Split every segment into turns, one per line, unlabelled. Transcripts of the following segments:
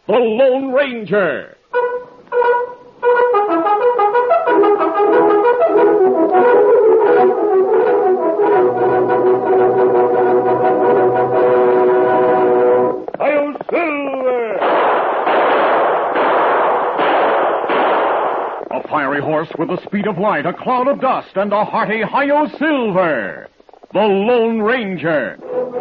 The Lone Ranger. Hi-yo, Silver! A fiery horse with the speed of light, a cloud of dust, and a hearty Hi-yo, Silver! The Lone Ranger.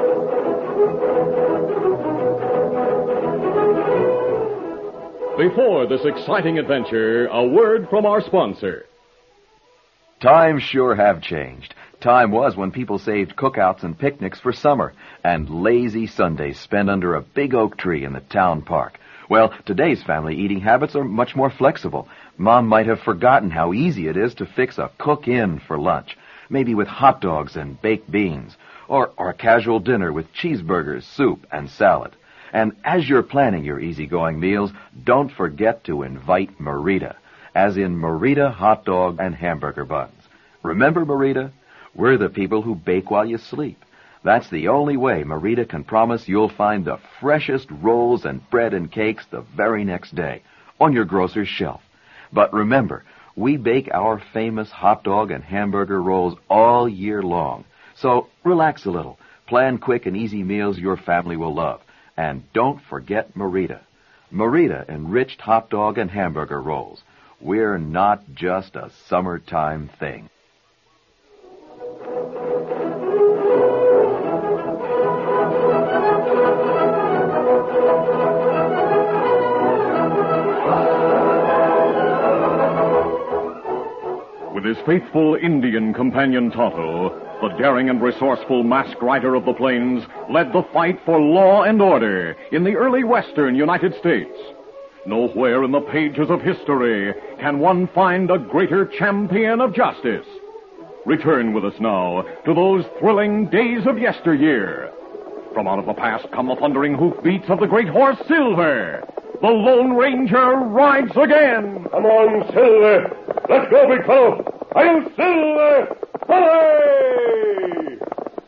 Before this exciting adventure, a word from our sponsor.
Times sure have changed. Time was when people saved cookouts and picnics for summer and lazy Sundays spent under a big oak tree in the town park. Well, today's family eating habits are much more flexible. Mom might have forgotten how easy it is to fix a cook-in for lunch, maybe with hot dogs and baked beans, or a casual dinner with cheeseburgers, soup, and salad. And as you're planning your easygoing meals, don't forget to invite Merita, as in Merita hot dog and hamburger buns. Remember Merita? We're the people who bake while you sleep. That's the only way Merita can promise you'll find the freshest rolls and bread and cakes the very next day on your grocer's shelf. But remember, we bake our famous hot dog and hamburger rolls all year long. So relax a little. Plan quick and easy meals your family will love. And don't forget Merita. Merita enriched hot dog and hamburger rolls. We're not just a summertime thing.
With his faithful Indian companion Tonto, the daring and resourceful masked rider of the plains led the fight for law and order in the early western United States. Nowhere in the pages of history can one find a greater champion of justice. Return with us now to those thrilling days of yesteryear. From out of the past come the thundering hoofbeats of the great horse Silver. The Lone Ranger rides again. Come on, Silver. Let's go, big fellow. Hi-yo, Silver! Hooray!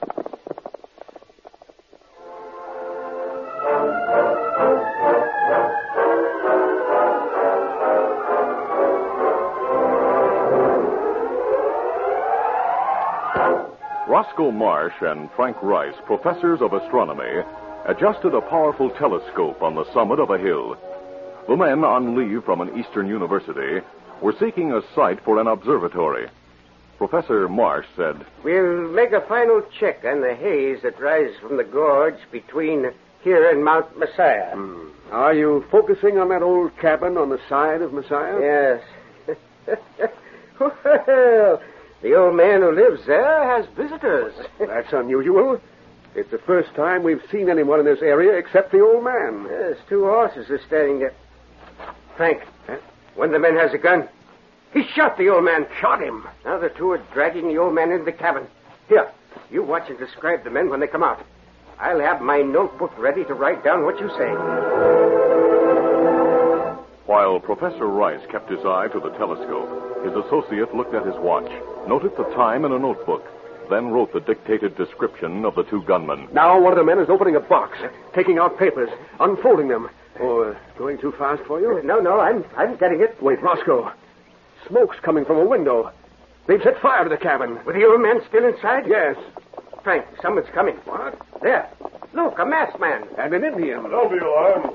Roscoe Marsh and Frank Rice, professors of astronomy, adjusted a powerful telescope on the summit of a hill. The men on leave from an eastern university were seeking a site for an observatory. Professor Marsh said,
"We'll make a final check on the haze that rises from the gorge between here and Mount Messiah."
Are you focusing on that old cabin on the side of Messiah?
Yes. Well, the old man who lives there has visitors.
That's unusual. It's the first time we've seen anyone in this area except the old man.
Yes, two horses are standing there. Frank, one of the men has a gun. He shot the old man.
Shot him?
Now the two are dragging the old man into the cabin. Here, you watch and describe the men when they come out. I'll have my notebook ready to write down what you say.
While Professor Rice kept his eye to the telescope, his associate looked at his watch, noted the time in a notebook, then wrote the dictated description of the two gunmen.
Now one of the men is opening a box, taking out papers, unfolding them. Oh, going too fast for you?
No, I'm getting it.
Wait, Roscoe. Smoke's coming from a window. They've set fire to the cabin.
With the old man still inside?
Yes.
Frank, someone's coming.
What?
There. Look, a masked man.
And an Indian.
Don't be alarmed.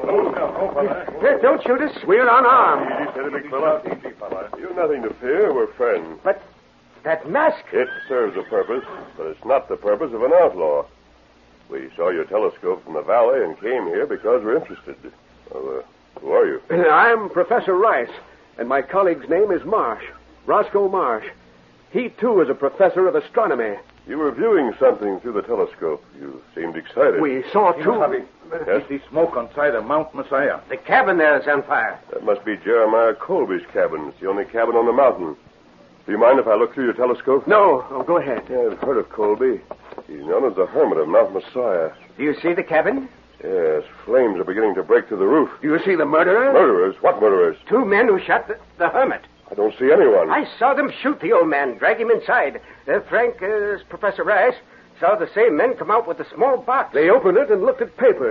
Don't shoot us. We're unarmed.
Easy, steady, big fella. You've nothing to fear. We're friends.
But that mask...
It serves a purpose, but it's not the purpose of an outlaw. We saw your telescope from the valley and came here because we're interested. Well, who are you?
I'm Professor Rice, and my colleague's name is Marsh. Roscoe Marsh. He, too, is a professor of astronomy.
You were viewing something through the telescope. You seemed excited.
We saw two...
Yes?
See smoke on side of Mount Messiah.
The cabin there is on fire.
That must be Jeremiah Colby's cabin. It's the only cabin on the mountain. Do you mind if I look through your telescope?
No. Oh, go ahead.
Yeah, I've heard of Colby. He's known as the Hermit of Mount Messiah.
Do you see the cabin?
Yes, flames are beginning to break through the roof.
Do you see the murderer?
Murderers? What murderers?
Two men who shot the hermit.
I don't see anyone.
I saw them shoot the old man, drag him inside. Frank, Professor Rice, saw the same men come out with a small box.
They opened it and looked at papers.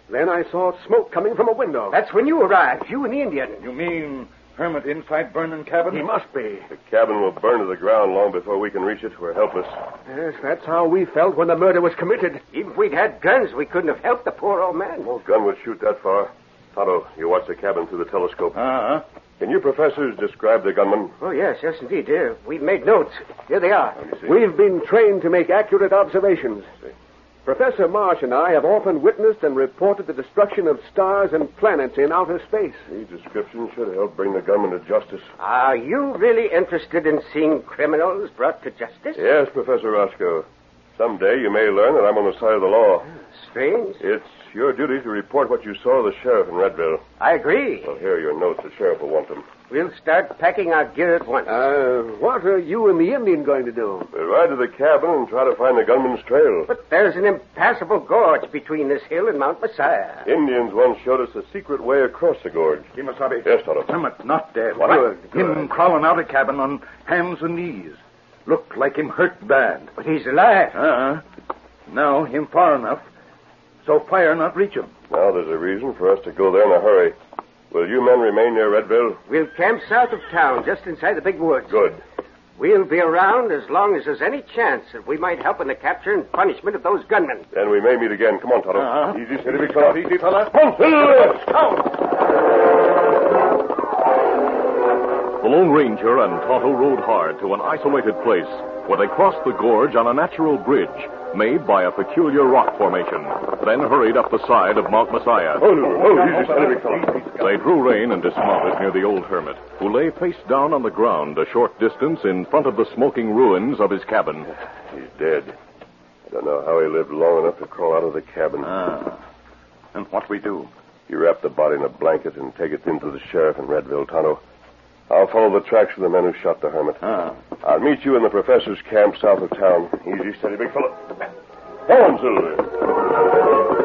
Then I saw smoke coming from a window.
That's when you arrived, you and the Indian.
You mean Hermit inside burning cabin?
He must be.
The cabin will burn to the ground long before we can reach it. We're helpless.
Yes, that's how we felt when the murder was committed.
Even if we'd had guns, we couldn't have helped the poor old man.
No gun would shoot that far. Tonto, you watch the cabin through the telescope.
Uh-huh.
Can you professors describe the gunman?
Oh, yes, indeed. We've made notes. Here they are.
Let me see.
We've been trained to make accurate observations. Professor Marsh and I have often witnessed and reported the destruction of stars and planets in outer space.
The description should help bring the gunman to justice.
Are you really interested in seeing criminals brought to justice?
Yes, Professor Roscoe. Someday you may learn that I'm on the side of the law.
Strange.
It's your duty to report what you saw to the sheriff in Redville.
I agree.
Well, here are your notes. The sheriff will want them.
We'll start packing our gear at once.
What are you and the Indian going to do?
We'll ride to the cabin and try to find the gunman's trail.
But there's an impassable gorge between this hill and Mount Messiah.
Indians once showed us a secret way across the gorge.
Kimasabi.
Yes, Tonto.
Hermit not dead.
What?
Him crawling out of cabin on hands and knees. Looked like him hurt bad.
But he's alive.
Uh-huh. Now him far enough, so fire not reach him.
Now there's a reason for us to go there in a hurry. Will you men remain near Redville?
We'll camp south of town, just inside the big woods.
Good.
We'll be around as long as there's any chance that we might help in the capture and punishment of those gunmen.
Then we may meet again. Come on, Tonto.
Uh-huh.
Easy, steady, big fella.
Easy, fella.
The Lone Ranger and Tonto rode hard to an isolated place where they crossed the gorge on a natural bridge made by a peculiar rock formation, then hurried up the side of Mount Messiah.
Easy, steady, big fella.
They drew rein and dismounted near the old hermit, who lay face down on the ground a short distance in front of the smoking ruins of his cabin.
He's dead. I don't know how he lived long enough to crawl out of the cabin.
And what we do?
You wrap the body in a blanket and take it into the sheriff in Redville, Tonto. I'll follow the tracks of the men who shot the hermit. I'll meet you in the professor's camp south of town. Easy, steady, big fella. Go on, Silver.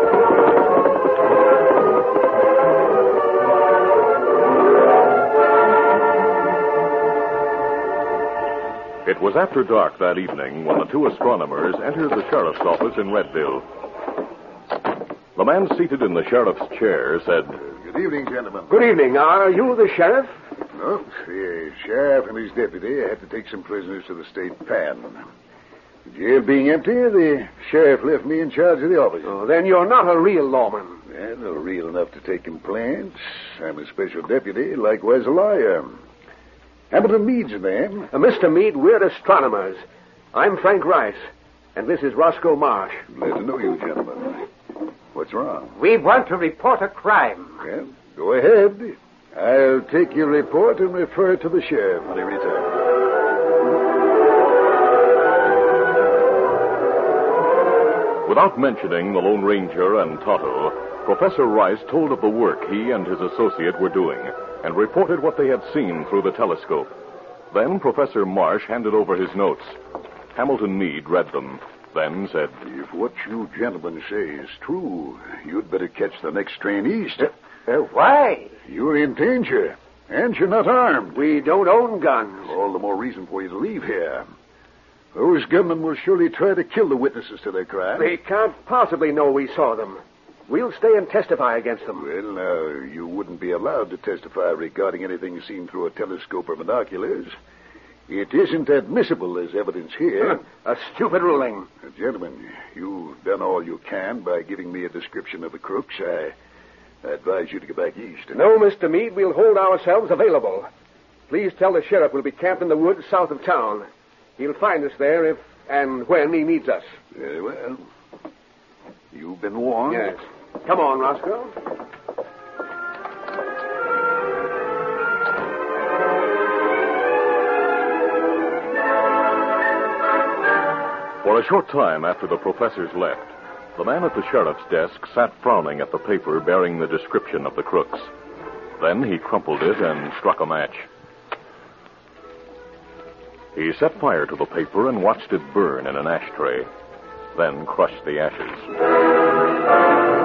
It was after dark that evening when the two astronomers entered the sheriff's office in Redville. The man seated in the sheriff's chair said,
Good evening, gentlemen.
Good evening. Are you the sheriff?
No, the sheriff and his deputy had to take some prisoners to the state pen. The jail being empty, the sheriff left me in charge of the office.
Oh, then you're not a real lawman.
And they're real enough to take complaints. I'm a special deputy, likewise a lawyer. Hamilton Meade's the name.
Mr. Meade, we're astronomers. I'm Frank Rice, and this is Roscoe Marsh.
Glad to know you, gentlemen. What's wrong?
We want to report a crime.
Well, go ahead. I'll take your report and refer it to the sheriff when he returns.
Without mentioning the Lone Ranger and Tonto, Professor Rice told of the work he and his associate were doing and reported what they had seen through the telescope. Then Professor Marsh handed over his notes. Hamilton Meade read them, then said,
If what you gentlemen say is true, you'd better catch the next train east.
Why?
You're in danger, and you're not armed.
We don't own guns.
All the more reason for you to leave here. Those gunmen will surely try to kill the witnesses to their crime.
They can't possibly know we saw them. We'll stay and testify against them.
Well, now, you wouldn't be allowed to testify regarding anything seen through a telescope or binoculars. It isn't admissible as evidence here.
A stupid ruling.
Gentlemen, you've done all you can by giving me a description of the crooks. I advise you to get back east.
No, Mr. Meade, we'll hold ourselves available. Please tell the sheriff we'll be camped in the woods south of town. He'll find us there if and when he needs us.
Very well. You've been warned.
Yes. Come on, Roscoe.
For a short time after the professors left, the man at the sheriff's desk sat frowning at the paper bearing the description of the crooks. Then he crumpled it and struck a match. He set fire to the paper and watched it burn in an ashtray, then crushed the ashes.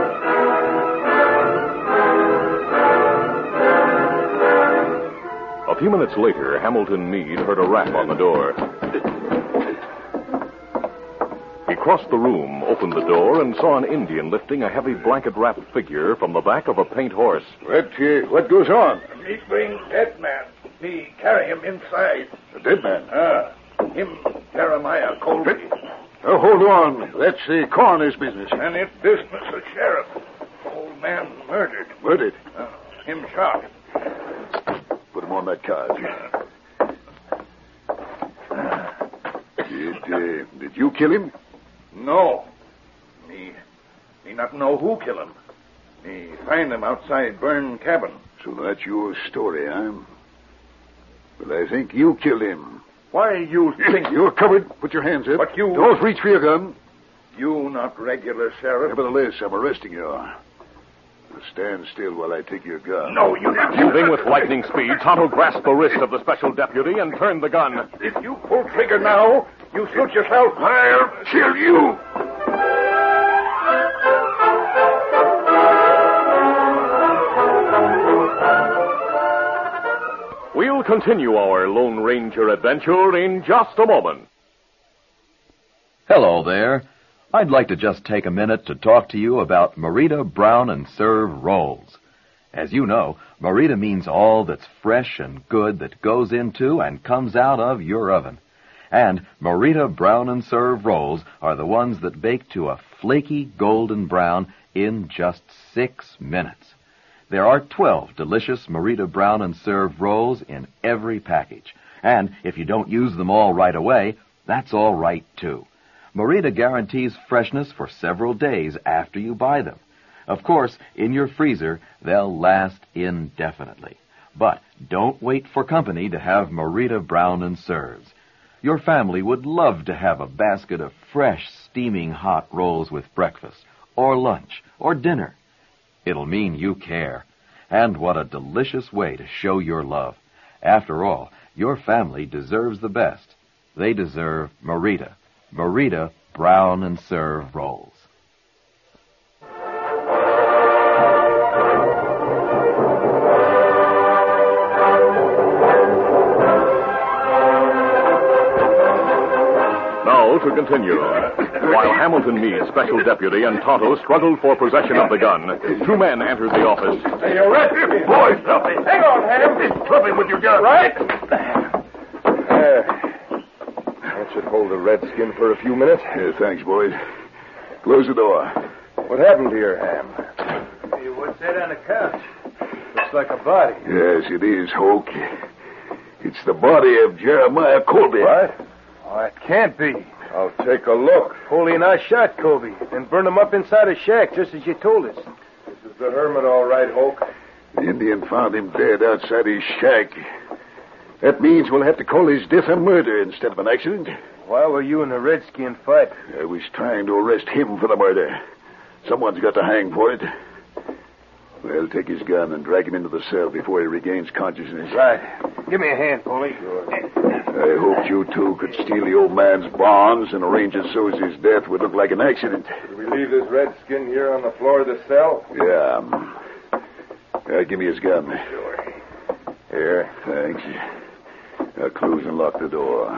A few minutes later, Hamilton Meade heard a rap on the door. He crossed the room, opened the door, and saw an Indian lifting a heavy blanket-wrapped figure from the back of a paint horse.
What goes on?
Me bring dead man. Me carry him inside.
A dead man?
Him Jeremiah Colby.
Oh, hold on. That's the coroner's business.
And it business of sheriff. Old man murdered.
Murdered?
Him shot.
Put him on that card. Did you kill him?
No. Me not know who kill him. Me find him outside burned cabin.
So that's your story, huh? Well, I think you killed him.
Why you think...
You're covered. Put your hands up.
But you...
Don't reach for your gun.
You not regular sheriff.
Nevertheless, I'm arresting you. Now stand still while I take your gun.
No, you not.
Moving with lightning speed, Tonto grasped the wrist of the special deputy and turned the gun.
If you pull trigger now, you shoot yourself.
I'll kill you.
We'll continue our Lone Ranger adventure in just a moment.
Hello there. I'd like to just take a minute to talk to you about Merita Brown and Serve rolls. As you know, Merita means all that's fresh and good that goes into and comes out of your oven. And Merita Brown and Serve rolls are the ones that bake to a flaky golden brown in just 6 minutes. There are 12 delicious Merita Brown and Serve rolls in every package. And if you don't use them all right away, that's all right, too. Merita guarantees freshness for several days after you buy them. Of course, in your freezer, they'll last indefinitely. But don't wait for company to have Merita Brown and Serves. Your family would love to have a basket of fresh, steaming hot rolls with breakfast, or lunch, or dinner. It'll mean you care. And what a delicious way to show your love. After all, your family deserves the best. They deserve Merita. Merita Brown and Serve rolls.
Now to continue. While Hamilton Meade, special deputy, and Tonto struggled for possession of the gun, 2 men entered the office.
Hey, you arrest me, boys. Hang on, Ham. Drop him with your gun. Right?
That should hold a redskin for a few minutes.
Yeah, thanks, boys. Close the door.
What happened here, Ham?
Hey, what's that on the couch? Looks like a body.
Yes, it is, Hoke. It's the body of Jeremiah Colby.
What?
Oh, it can't be.
I'll take a look.
Holy and I shot Kobe and burned him up inside a shack, just as you told us.
This is the hermit, all right, Hoke.
The Indian found him dead outside his shack. That means we'll have to call his death a murder instead of an accident.
Why were you and the redskin fight?
I was trying to arrest him for the murder. Someone's got to hang for it. Well, take his gun and drag him into the cell before he regains consciousness.
Right. Give me a hand, Polly.
I hoped you two could steal the old man's bonds and arrange it so as his death would look like an accident.
Did we leave this redskin here on the floor of the cell?
Yeah. Give me his gun.
Sure. Here.
Thanks. Now close and lock the door.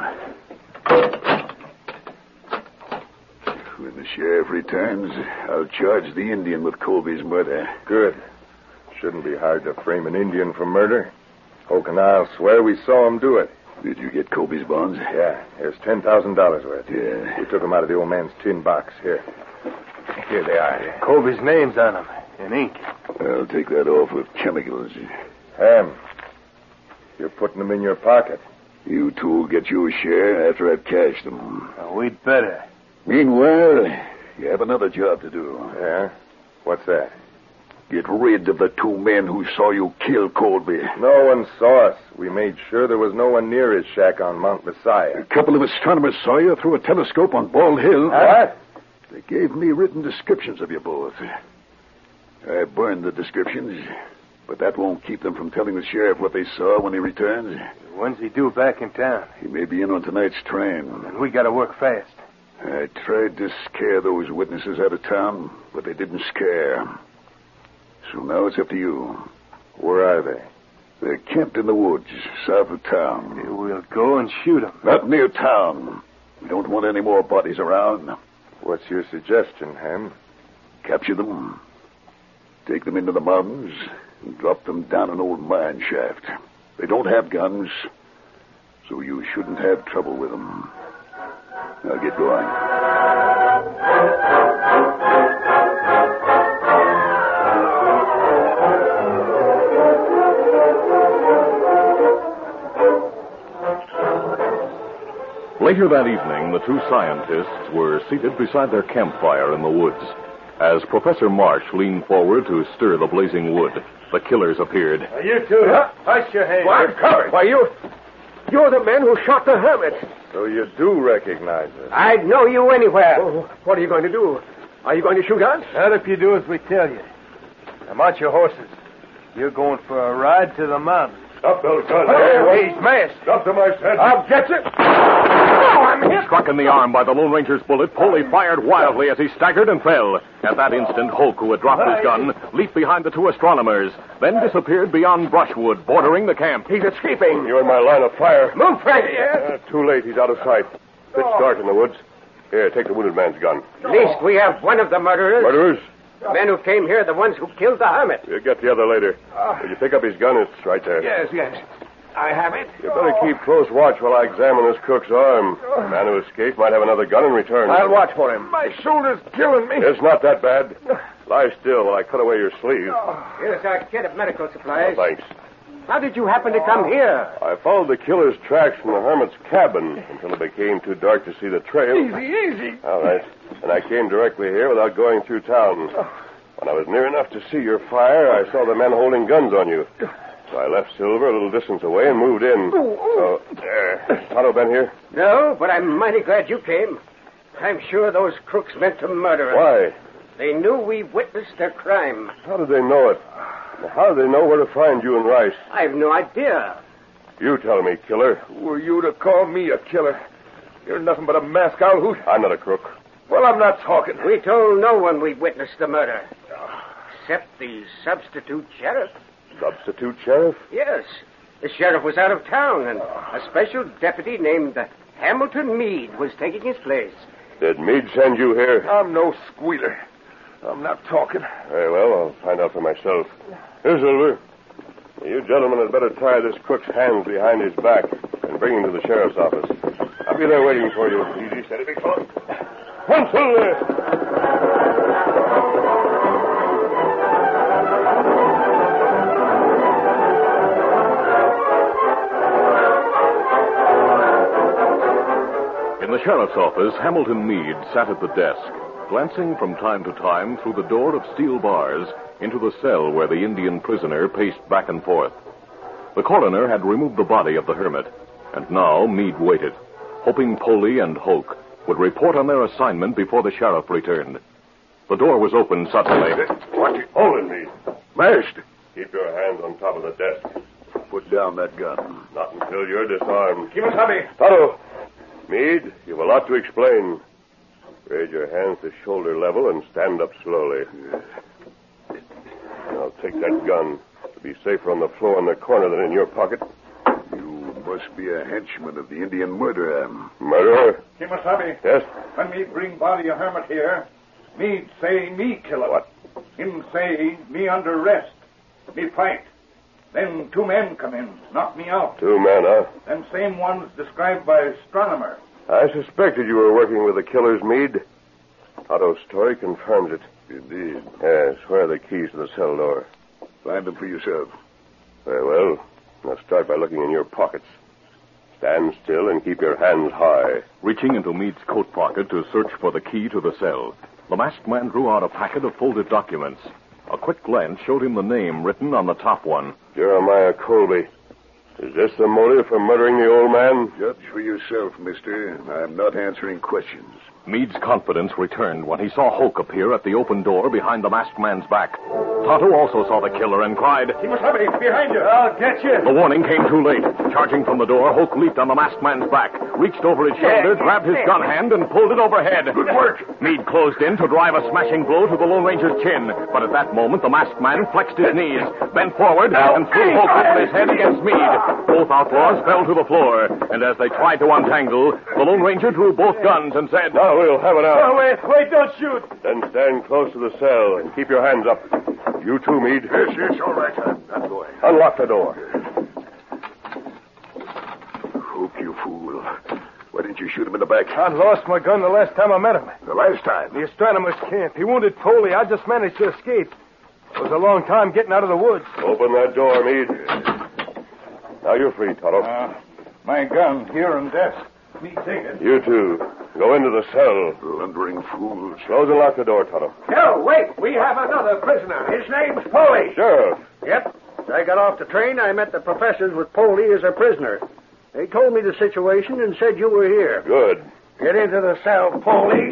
When the sheriff returns, I'll charge the Indian with Colby's murder.
Good. Shouldn't be hard to frame an Indian for murder. Hoke and I'll swear we saw him do it.
Did you get Colby's bonds?
Yeah, here's $10,000 worth.
Yeah.
We took them out of the old man's tin box. Here they are.
Kobe's name's on them, in ink.
I'll take that off with chemicals.
Ham, you're putting them in your pocket.
You two will get your share after I've cashed them.
We'd better.
Meanwhile, you have another job to do.
Yeah? What's that?
Get rid of the 2 men who saw you kill Colby.
No one saw us. We made sure there was no one near his shack on Mount Messiah.
A couple of astronomers saw you through a telescope on Bald Hill.
What?
They gave me written descriptions of you both. I burned the descriptions, but that won't keep them from telling the sheriff what they saw when he returns.
When's he due back in town?
He may be in on tonight's train.
And we gotta work fast.
I tried to scare those witnesses out of town, but they didn't scare. So now it's up to you.
Where are they?
They're camped in the woods, south of town.
We'll go and shoot them.
Not near town. We don't want any more bodies around.
What's your suggestion, Ham?
Capture them, take them into the mountains, and drop them down an old mine shaft. They don't have guns, so you shouldn't have trouble with them. Now get going.
Later that evening, the two scientists were seated beside their campfire in the woods. As Professor Marsh leaned forward to stir the blazing wood, the killers appeared.
You two, hush your hands.
Why, covered. Why, you're the men who shot the hermit.
So you do recognize us.
I'd know you anywhere.
Oh, what are you going to do? Are you going to shoot us?
Not if you do as we tell you. Now, mount your horses. You're going for a ride to the mountains.
Stop those guns.
Hey, he's masked.
Stop them, I said.
I'll get you.
Struck in the arm by the Lone Ranger's bullet, Poley fired wildly as he staggered and fell. At that instant, Hoke, who had dropped his gun, leaped behind the two astronomers, then disappeared beyond brushwood bordering the camp.
He's escaping.
You're in my line of fire.
Move, Frank.
Too late. He's out of sight. Pitch dark in the woods. Here, take the wounded man's gun.
At least we have one of the murderers.
Murderers?
The men who came here are the ones who killed the hermit.
We'll get the other later. Will you pick up his gun? It's right there.
Yes. I have it.
You better keep close watch while I examine this crook's arm. The man who escaped might have another gun in return.
I'll watch for him. My shoulder's killing me.
It's not that bad. Lie still while I cut away your sleeve.
Here's our kit of medical supplies.
Thanks.
How did you happen to come here?
I followed the killer's tracks from the hermit's cabin until it became too dark to see the trail.
Easy.
All right. And I came directly here without going through town. When I was near enough to see your fire, I saw the men holding guns on you. So I left Silver a little distance away and moved in. So, there. Tonto been here?
No, but I'm mighty glad you came. I'm sure those crooks meant to murder us.
Why?
They knew we witnessed their crime.
How did they know it? How did they know where to find you and Rice?
I've no idea.
You tell me, killer.
Who are you to call me a killer? You're nothing but a mask owl hoot.
I'm not a crook.
Well, I'm not talking.
We told no one we witnessed the murder. Except the substitute sheriff.
Substitute sheriff?
Yes. The sheriff was out of town, and a special deputy named Hamilton Meade was taking his place.
Did Meade send you here?
I'm no squealer. I'm not talking.
Very well, I'll find out for myself. Here, Silver. You gentlemen had better tie this crook's hands behind his back and bring him to the sheriff's office. I'll be there waiting for you. Easy, steady, big fella. One, Silver!
In the sheriff's office, Hamilton Meade sat at the desk, glancing from time to time through the door of steel bars into the cell where the Indian prisoner paced back and forth. The coroner had removed the body of the hermit, and now Meade waited, hoping Poley and Hoke would report on their assignment before the sheriff returned. The door was opened suddenly.
What you holding me?
Mashed.
Keep your hands on top of the desk.
Put down that gun.
Not until you're disarmed.
Kimasabi.
Tonto! Meade, you've a lot to explain. Raise your hands to shoulder level and stand up slowly. Now take that gun. It'll be safer on the floor in the corner than in your pocket.
You must be a henchman of the Indian murderer.
Murderer?
Kimasabi.
Yes?
When me bring body of hermit here, me say me kill him.
What?
Him say me under arrest. Me fight. Then two men come in, knock me out.
Two men, huh?
Them same ones described by astronomer.
I suspected you were working with the killers, Meade. Otto's story confirms it.
Indeed.
Yes, where are the keys to the cell door?
Find them for yourself.
Very well. Now start by looking in your pockets. Stand still and keep your hands high.
Reaching into Meade's coat pocket to search for the key to the cell, the masked man drew out a packet of folded documents. A quick glance showed him the name written on the top one.
Jeremiah Colby. Is this the motive for murdering the old man?
Judge for yourself, mister. I'm not answering questions.
Meade's confidence returned when he saw Hoke appear at the open door behind the masked man's back. Tonto also saw the killer and cried,
Kimasabi, behind you. I'll get you.
The warning came too late. Charging from the door, Hoke leaped on the masked man's back, reached over his shoulder, grabbed his gun hand, and pulled it overhead.
Good work.
Meade closed in to drive a smashing blow to the Lone Ranger's chin. But at that moment, the masked man flexed his knees, bent forward, and threw Hoke over his head against Meade. Both outlaws fell to the floor, and as they tried to untangle, the Lone Ranger drew both guns and said,
Now, Now we'll have it out.
Oh, wait, don't shoot.
Then stand close to the cell and keep your hands up. You too, Meade.
Yes, all right. I'm going.
Unlock the door.
Hope, you fool. Why didn't you shoot him in the back?
I lost my gun the last time I met him.
The last time?
The astronomer's camp. He wounded Poley. I just managed to escape. It was a long time getting out of the woods.
Open that door, Meade. Now you're free, Toto.
My gun here and desk. Me take it.
You too. Go into the cell.
Blundering fools.
Close and lock the door, Toto.
No, wait. We have another prisoner. His name's Poley.
Sheriff.
Yep. As I got off the train, I met the professors with Poley as a prisoner. They told me the situation and said you were here.
Good.
Get into the cell, Poley.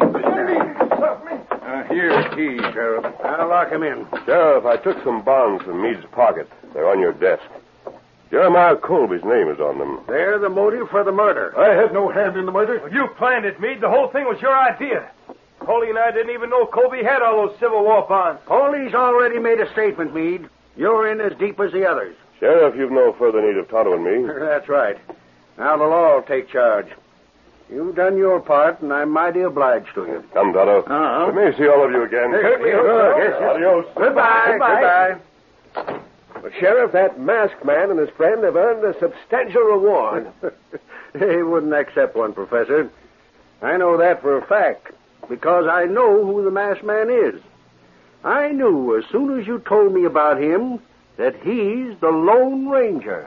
Here's key, Sheriff.
I'll lock him in.
Sheriff, I took some bonds from Meade's pocket. They're on your desk. Jeremiah Colby's name is on them.
They're the motive for the murder.
I had no hand in the murder.
Well, you planned it, Meade. The whole thing was your idea. Poley and I didn't even know Colby had all those Civil War bonds.
Poley's already made a statement, Meade. You're in as deep as the others.
Sheriff, you've no further need of Tonto and me.
That's right. Now the law will take charge. You've done your part, and I'm mighty obliged to you.
Come, Tonto. We may see all of you again. Adios.
Goodbye.
But, Sheriff, that masked man and his friend have earned a substantial reward.
He wouldn't accept one, Professor. I know that for a fact, because I know who the masked man is. I knew as soon as you told me about him that he's the Lone Ranger.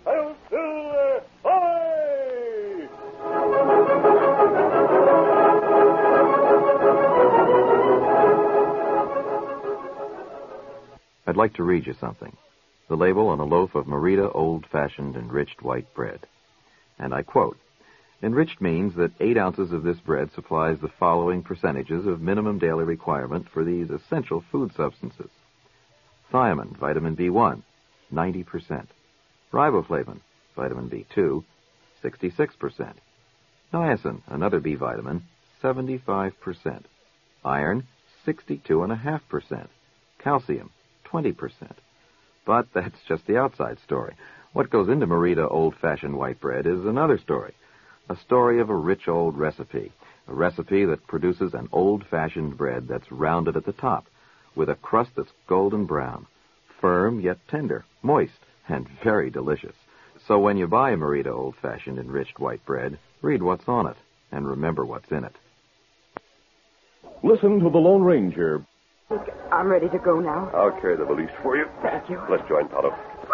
I'd like to read you something. The label on a loaf of Merita old-fashioned enriched white bread. And I quote, "Enriched means that 8 ounces of this bread supplies the following percentages of minimum daily requirement for these essential food substances. Thiamine, vitamin B1, 90%. Riboflavin, vitamin B2, 66%. Niacin, another B vitamin, 75%. Iron, 62.5%. Calcium, 20%. But that's just the outside story. What goes into Merita old-fashioned white bread is another story. A story of a rich old recipe. A recipe that produces an old-fashioned bread that's rounded at the top, with a crust that's golden brown, firm yet tender, moist, and very delicious. So when you buy Merita old-fashioned enriched white bread, read what's on it, and remember what's in it."
Listen to the Lone Ranger.
I'm ready to go now.
I'll carry the valise for you.
Thank you.
Let's join Tonto.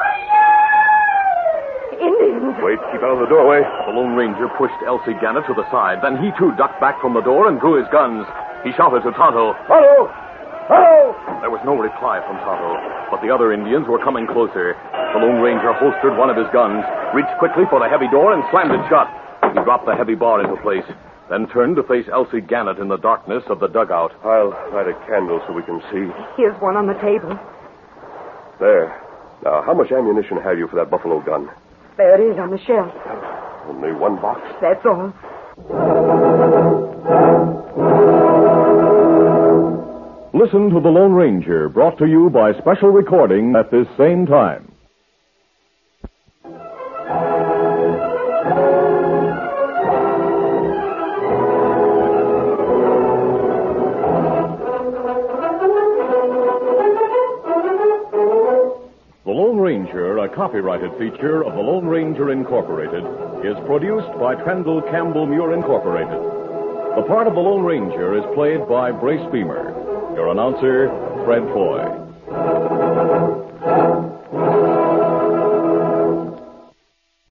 Indians!
Wait, keep out of the doorway.
The Lone Ranger pushed Elsie Gannett to the side. Then he, too, ducked back from the door and drew his guns. He shouted to Tonto,
Tonto! Tonto!
There was no reply from Tonto, but the other Indians were coming closer. The Lone Ranger holstered one of his guns, reached quickly for the heavy door, and slammed it shut. He dropped the heavy bar into place, then turned to face Elsie Gannett in the darkness of the dugout.
I'll light a candle so we can see.
Here's one on the table.
There. Now, how much ammunition have you for that buffalo gun?
There it is on the shelf.
Only one box?
That's all.
Listen to The Lone Ranger, brought to you by special recording at this same time. The Lone Ranger, a copyrighted feature of The Lone Ranger Incorporated, is produced by Trendle Campbell Muir Incorporated. The part of the Lone Ranger is played by Brace Beamer. Your announcer, Fred Foy.